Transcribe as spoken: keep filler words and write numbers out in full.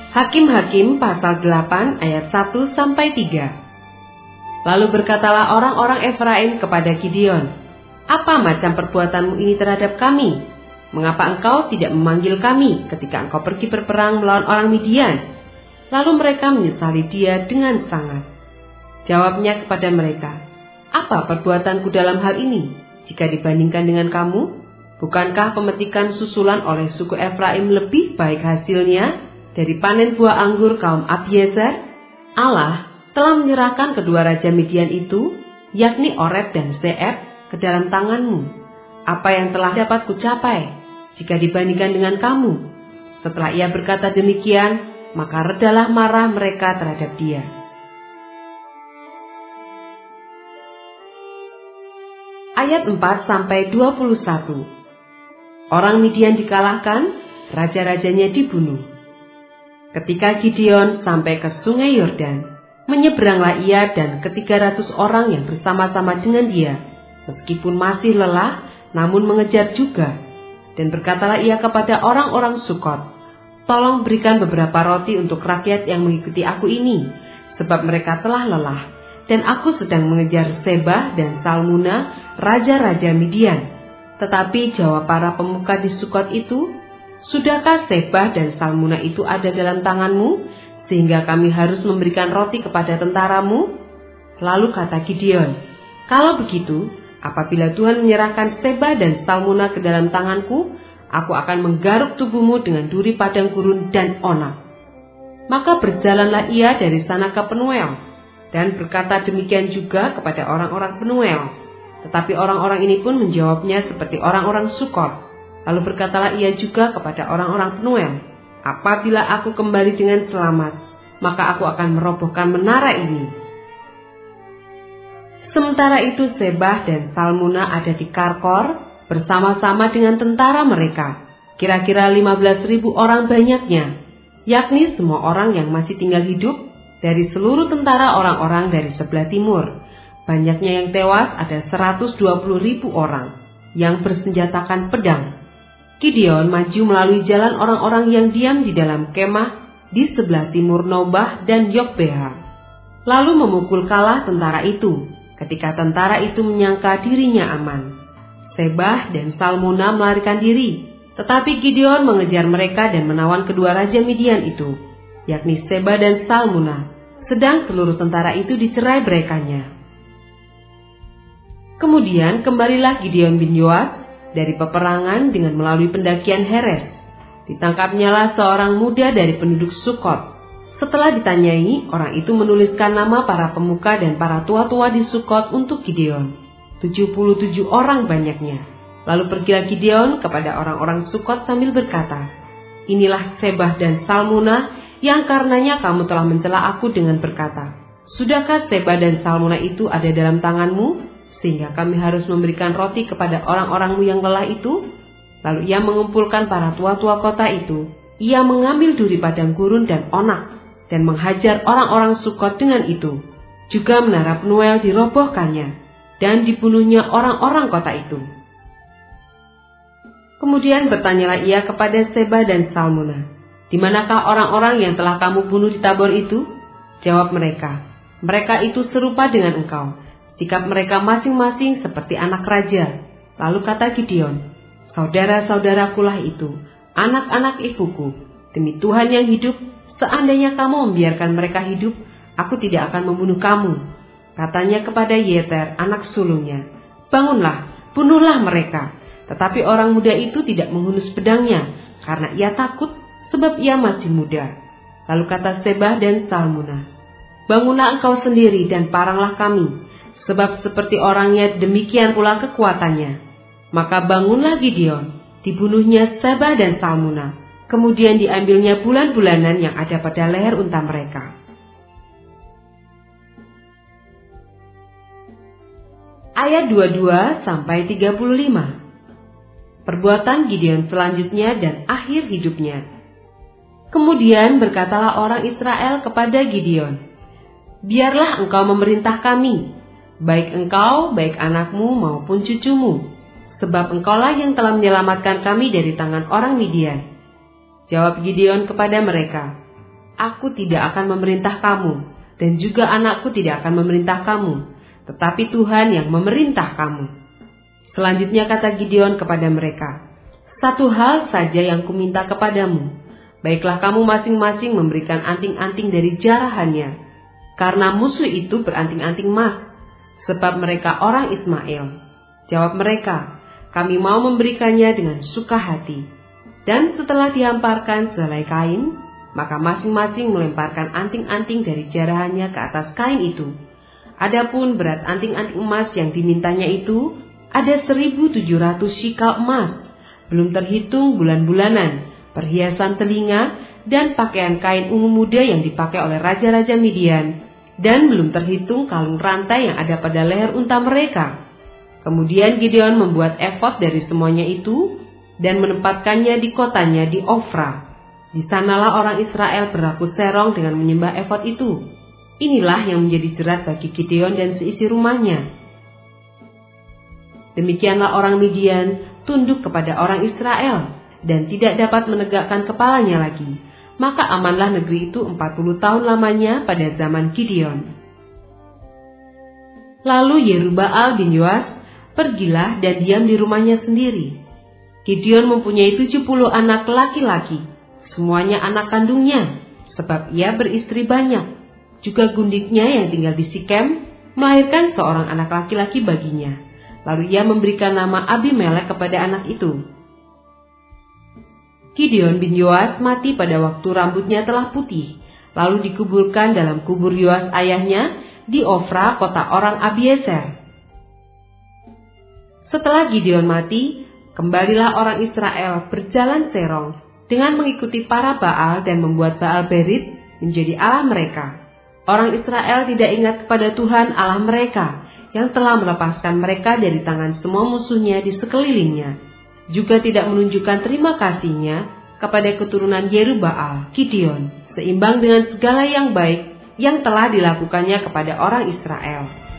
Hakim-Hakim pasal delapan ayat satu sampai tiga. Lalu berkatalah orang-orang Efraim kepada Gideon, "Apa macam perbuatanmu ini terhadap kami? Mengapa engkau tidak memanggil kami ketika engkau pergi berperang melawan orang Midian?" Lalu mereka menyesali dia dengan sangat. Jawabnya kepada mereka, "Apa perbuatanku dalam hal ini jika dibandingkan dengan kamu? Bukankah pemetikan susulan oleh suku Efraim lebih baik hasilnya dari panen buah anggur kaum Abiezer? Allah telah menyerahkan kedua raja Midian itu, yakni Oreb dan Zeeb, ke dalam tanganmu. Apa yang telah dapat kucapai jika dibandingkan dengan kamu?" Setelah ia berkata demikian, maka redalah marah mereka terhadap dia. Ayat empat sampai dua puluh satu. Orang Midian dikalahkan, raja-rajanya dibunuh. Ketika Gideon sampai ke sungai Yordan, menyeberanglah ia dan ketiga ratus orang yang bersama-sama dengan dia, meskipun masih lelah, namun mengejar juga. Dan berkatalah ia kepada orang-orang Sukot, "Tolong berikan beberapa roti untuk rakyat yang mengikuti aku ini, sebab mereka telah lelah, dan aku sedang mengejar Sebah dan Salmuna, raja-raja Midian." Tetapi jawab para pemuka di Sukot itu, "Sudahkah Sebah dan Salmuna itu ada dalam tanganmu, sehingga kami harus memberikan roti kepada tentaramu?" Lalu kata Gideon, "Kalau begitu, apabila Tuhan menyerahkan Sebah dan Salmuna ke dalam tanganku, aku akan menggaruk tubuhmu dengan duri padang gurun dan onak." Maka berjalanlah ia dari sana ke Penuel, dan berkata demikian juga kepada orang-orang Penuel. Tetapi orang-orang ini pun menjawabnya seperti orang-orang Sukot. Lalu berkatalah ia juga kepada orang-orang Penuel, "Apabila aku kembali dengan selamat, maka aku akan merobohkan menara ini." Sementara itu Sebah dan Salmuna ada di Karkor bersama-sama dengan tentara mereka, kira-kira lima belas ribu orang banyaknya, yakni semua orang yang masih tinggal hidup dari seluruh tentara orang-orang dari sebelah timur. Banyaknya yang tewas ada seratus dua puluh ribu orang yang bersenjatakan pedang. Gideon maju melalui jalan orang-orang yang diam di dalam kemah di sebelah timur Nobah dan Yokbeha, lalu memukul kalah tentara itu. Ketika tentara itu menyangka dirinya aman, Sebah dan Salmuna melarikan diri, tetapi Gideon mengejar mereka dan menawan kedua raja Midian itu, yakni Sebah dan Salmuna, sedang seluruh tentara itu dicerai-beraikannya. Kemudian kembalilah Gideon bin Yoas dari peperangan dengan melalui pendakian Heres. Ditangkapnyalah seorang muda dari penduduk Sukot. Setelah ditanyai, orang itu menuliskan nama para pemuka dan para tua-tua di Sukot untuk Gideon. tujuh puluh tujuh orang banyaknya. Lalu pergilah Gideon kepada orang-orang Sukot sambil berkata, "Inilah Sebah dan Salmuna yang karenanya kamu telah mencela aku dengan berkata, 'Sudahkah Sebah dan Salmuna itu ada dalam tanganmu, sehingga kami harus memberikan roti kepada orang-orangmu yang lelah itu?' Lalu ia mengumpulkan para tua-tua kota itu. Ia mengambil duri padang gurun dan onak, dan menghajar orang-orang Sukot dengan itu. Juga menara Penuel dirobohkannya, dan dibunuhnya orang-orang kota itu. Kemudian bertanyalah ia kepada Sebah dan Salmuna, 'Di manakah orang-orang yang telah kamu bunuh di Tabor itu?' Jawab mereka, 'Mereka itu serupa dengan engkau. Sikap mereka masing-masing seperti anak raja.' Lalu kata Gideon, 'Saudara-saudarakulah itu, anak-anak ibuku. Demi Tuhan yang hidup, seandainya kamu membiarkan mereka hidup, aku tidak akan membunuh kamu.' Katanya kepada Yeter, anak sulungnya, 'Bangunlah, bunuhlah mereka.' Tetapi orang muda itu tidak menghunus pedangnya, karena ia takut, sebab ia masih muda. Lalu kata Sebah dan Salmuna, 'Bangunlah engkau sendiri dan paranglah kami, sebab seperti orangnya demikian pula kekuatannya.' Maka bangunlah Gideon, dibunuhnya Sebah dan Salmuna, kemudian diambilnya bulan-bulanan yang ada pada leher unta mereka." Ayat dua puluh dua sampai tiga puluh lima. Perbuatan Gideon selanjutnya dan akhir hidupnya. Kemudian berkatalah orang Israel kepada Gideon, "Biarlah engkau memerintah kami, baik engkau, baik anakmu maupun cucumu, sebab engkaulah yang telah menyelamatkan kami dari tangan orang Midian." Jawab Gideon kepada mereka, aku tidak akan memerintah kamu, dan juga anakku tidak akan memerintah kamu, tetapi Tuhan yang memerintah kamu." Selanjutnya kata Gideon kepada mereka, "Satu hal saja yang kuminta kepadamu, baiklah kamu masing-masing memberikan anting-anting dari jarahannya, karena musuh itu beranting-anting emas, sebab mereka orang Ismail." Jawab mereka, "Kami mau memberikannya dengan suka hati." Dan setelah dihamparkan sehelai kain, maka masing-masing melemparkan anting-anting dari jarahannya ke atas kain itu. Adapun berat anting-anting emas yang dimintanya itu ada seribu tujuh ratus shikal emas, belum terhitung bulan-bulanan, perhiasan telinga, dan pakaian kain ungu muda yang dipakai oleh raja-raja Midian, dan belum terhitung kalung rantai yang ada pada leher unta mereka. Kemudian Gideon membuat efod dari semuanya itu dan menempatkannya di kotanya di Ofra. Di sanalah orang Israel berlaku serong dengan menyembah efod itu. Inilah yang menjadi jerat bagi Gideon dan seisi rumahnya. Demikianlah orang Midian tunduk kepada orang Israel dan tidak dapat menegakkan kepalanya lagi. Maka amanlah negeri itu empat puluh tahun lamanya pada zaman Gideon. Lalu Yerubbaal bin Yoas pergilah dan diam di rumahnya sendiri. Gideon mempunyai tujuh puluh anak laki-laki, semuanya anak kandungnya, sebab ia beristri banyak. Juga gundiknya yang tinggal di Sikem melahirkan seorang anak laki-laki baginya. Lalu ia memberikan nama Abimelek kepada anak itu. Gideon bin Yoas mati pada waktu rambutnya telah putih, lalu dikuburkan dalam kubur Yoas ayahnya di Ofra, kota orang Abieser. Setelah Gideon mati, kembalilah orang Israel berjalan serong dengan mengikuti para Baal dan membuat Baal Berit menjadi Allah mereka. Orang Israel tidak ingat kepada Tuhan Allah mereka yang telah melepaskan mereka dari tangan semua musuhnya di sekelilingnya. Juga tidak menunjukkan terima kasihnya kepada keturunan Yerubbaal, Gideon, seimbang dengan segala yang baik yang telah dilakukannya kepada orang Israel.